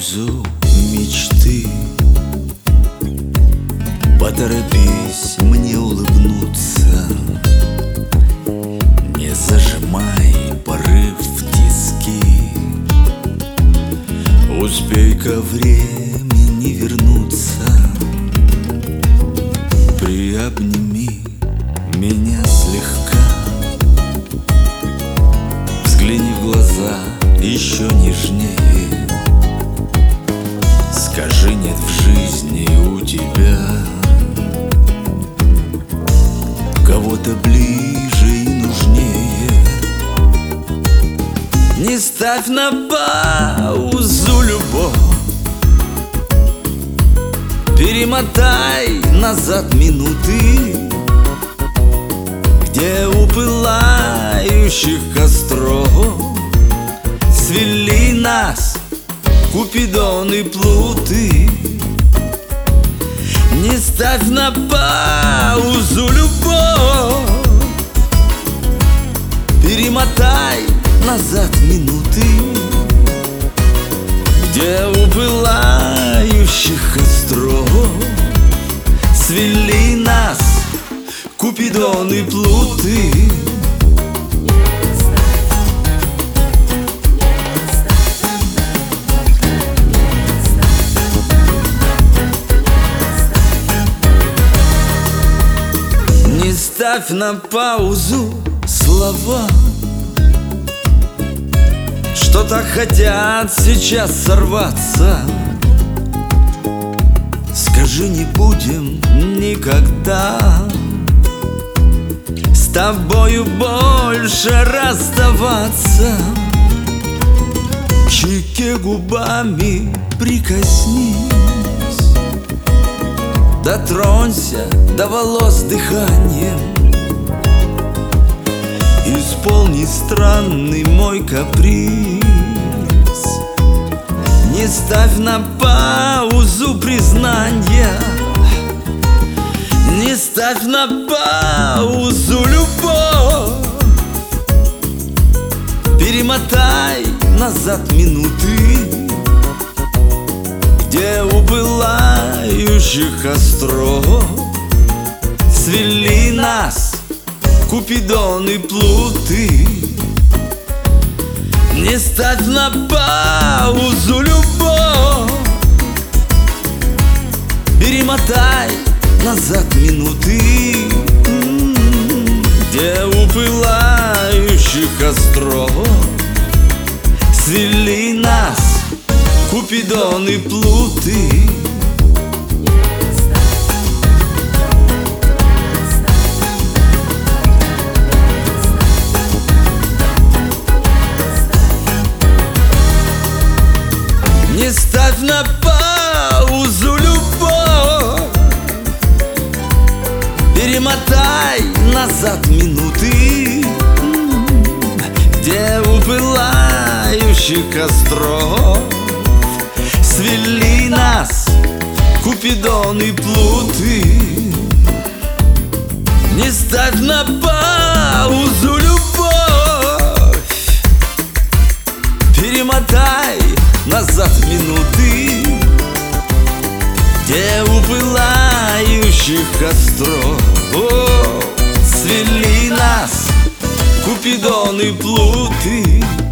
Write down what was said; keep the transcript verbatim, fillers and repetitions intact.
паузу мечты. Поторопись мне улыбнуться, не зажимай порыв в тиски. Успей ко времени вернуться, приобними меня слегка. Взгляни в глаза еще нежнее, скажи: нет в жизни у тебя кого-то ближе и нужнее. Не ставь на паузу любовь, перемотай назад минуты, где у пылающих костров свели нас Купидон и плуты. Не ставь на паузу любовь, перемотай назад минуты, где у пылающих костров свели нас Купидон и плуты. Не ставь на паузу слова, что так хотят сейчас сорваться. Скажи: не будем никогда с тобою больше расставаться. К щеке губами прикоснись, дотронься до волос дыханием, исполни странный мой каприз. Не ставь на паузу признания, не ставь на паузу любовь, перемотай назад минуты, где у пылающих костров свели нас Купидон и плуты. Не ставь на паузу любовь, перемотай назад минуты, где у пылающих костров свели нас Купидон и плуты. Не ставь на паузу любовь, перемотай назад минуты, где у пылающих костров свели нас Купидон и плуты. Не ставь на паузу любовь, перемотай назад минуты, где у пылающих костров о, свели нас Купидон и плуты.